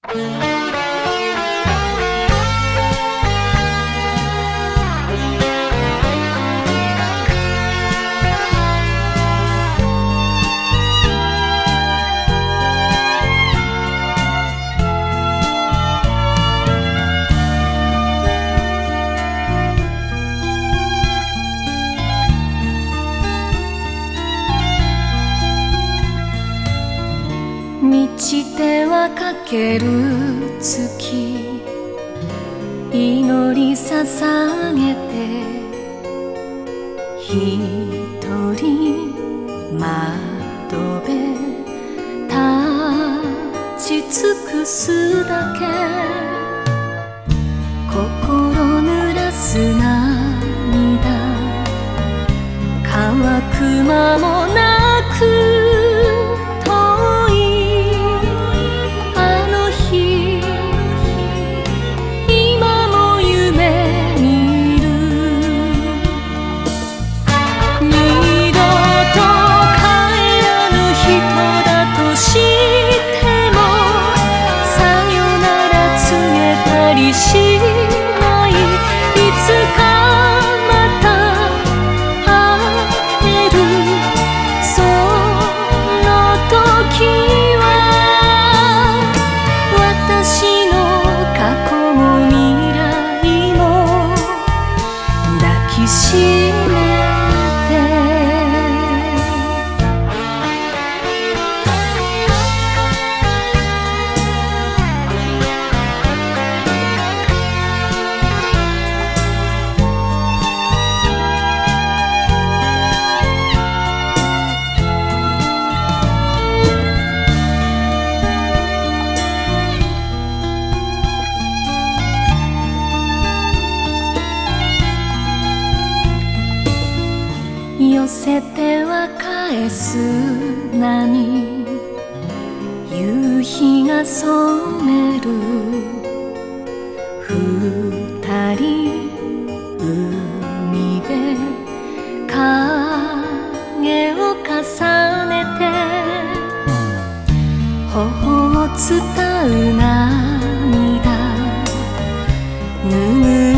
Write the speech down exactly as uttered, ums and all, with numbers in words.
満ちてはかける月、祈り捧げて一人窓辺立ち尽くすだけ、心濡らす涙乾く間もなくしない、いつかまた会える、その時は私の過去も未来も抱きしめ寄せては返す波、夕日が染める二人海辺影を重ねて頬を伝う涙、拭う